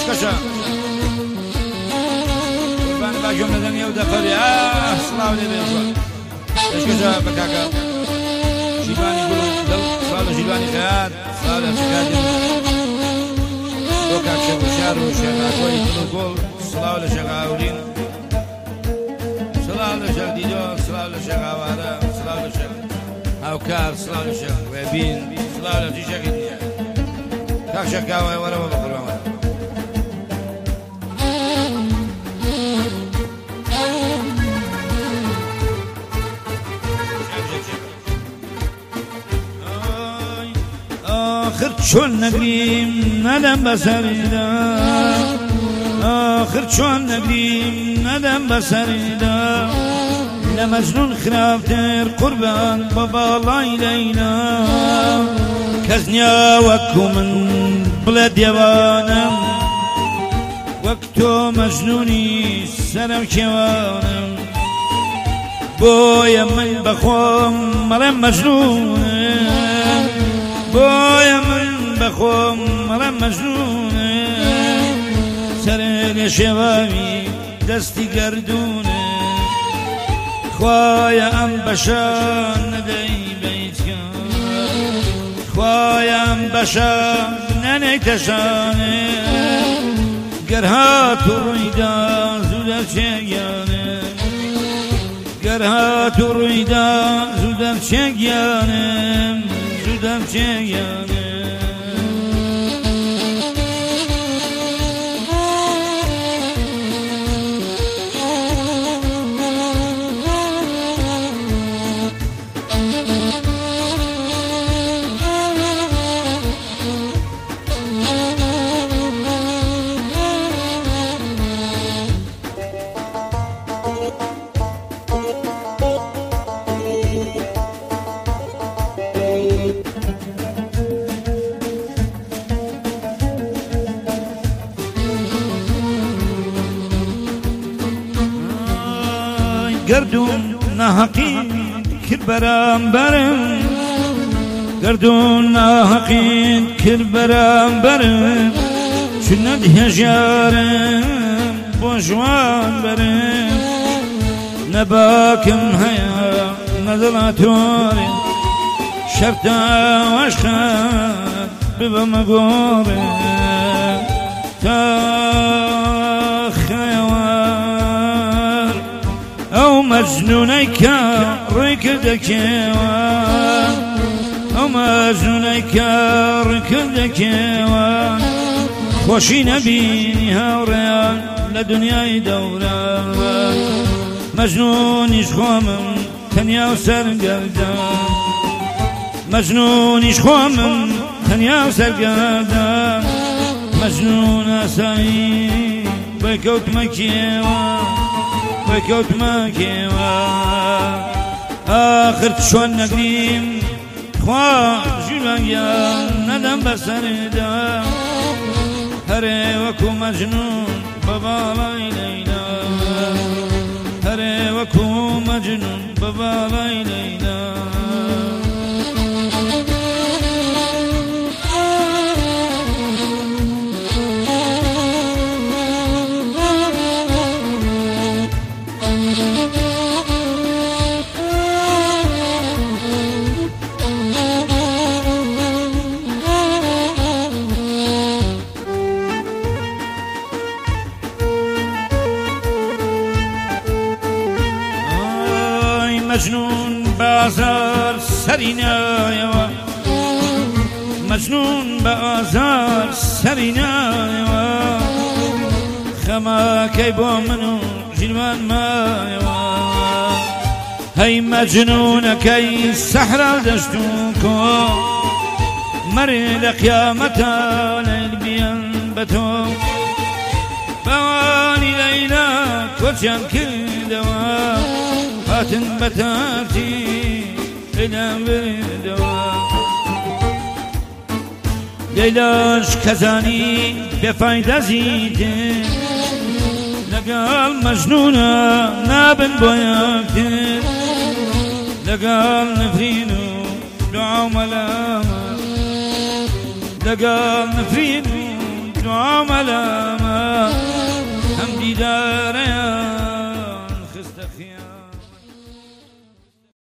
پێشکەشە قوربان باژۆم لە دەنگێ و دەفەری سڵاو لێ بێ زۆر پێشکەشە بە کاکە ژیلوانی گوڵ دڵ سڵاو لە ژیلوانی خەیات سڵاو لە چکاتی بۆ کاک شەڕوشار و شێخاکۆی دڵ و گۆڵ سڵاو لە شێخاولین سڵاو لە شێخ دیدۆ سڵاو لە شێخاوارە سڵاو لە شێخ هاوکار سڵاو لە شێخ ڕێبین سڵاو لە شێخی دیە کاک شێخکاوە وەرەوە بە قوربان آخر چون نگریم ندم بسریدا آخر چون نگریم ندم بسریدا لمجنون خرافتر قربان ببالای لیلا کزنیا وکو من بلد یوانم وقتو مجنونی سرم کیوانم بوی من بخوام مرم مجنونم بوی من بخوام مرم مجنونم سر شوامی دستی گردونه خوایا ام بشان ندی بیت کن خوایا ام بشان ننیتشانه گرها تو رویدا زودر چگیانه گرها تو رویدا زودر چگیانه زودر چگیانه گردون ناحقی کرد بەرامبەرم گردون ناحقی کرد بەرامبەرم چون نەدهێژیارم بۆ ژوان بەرم نەباکم هەیە نەدڵاتۆرم شەرتا وەشقەت ببەمە گۆڕم تا او مجنونی که روی کرده کیوان او مجنونی که روی کرده کیوان خوشی نبینی هاوریان لدنیای دوران مجنونیش خوامم تنیا و سرگردان مجنونیش خوامم تنیا و سرگردان مجنون اسایی بکوت مکیوان بكوت ما كيوا آخر شون نقديم خوا جلوانيا ندم بسردا هري وكو مجنون ببالاي ليلا هري وكو مجنون ببالاي ليلا مجنون بازار سرینایوا مجنون بازار سرینایوا خما کی با منو جلوان مایوا هی مجنون کی سحر دشتو کو مری لقیامتا لیل بیان بتو بوانی لیلا کوچم کردوا هاتن بتاتي إلى بردوا ليلاش كزاني بفايدة زيدة لقال مجنونة نابن بوياكتر لقال نفرينو دعاو ملامة لقال نفرينو دوام لما